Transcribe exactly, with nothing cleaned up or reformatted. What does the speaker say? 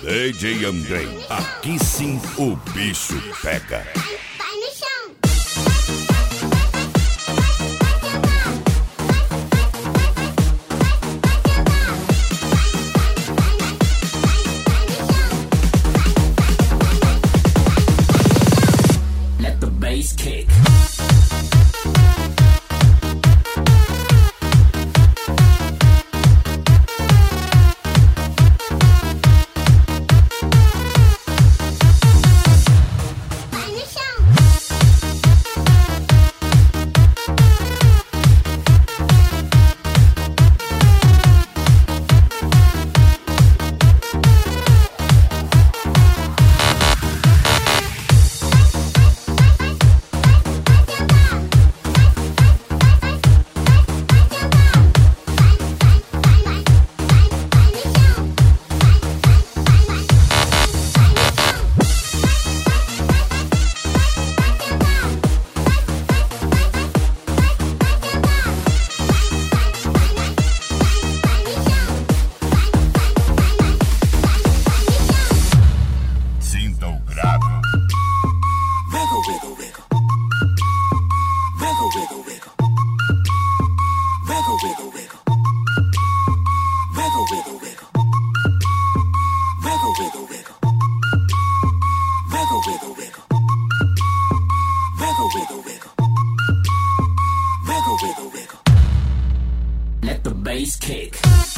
D J Andrei, aqui sim o bicho pega. Vai no chão. Let the bass kick. Vai no chão. Sinta o grave. Wiggle, wiggle, wiggle. Wiggle, wiggle, wiggle. Wiggle, wiggle, wiggle. Wiggle, wiggle, wiggle. Wiggle, wiggle, wiggle. Wiggle, wiggle, wiggle. Wiggle, wiggle, wiggle. Wiggle, wiggle, wiggle. Let the bass kick.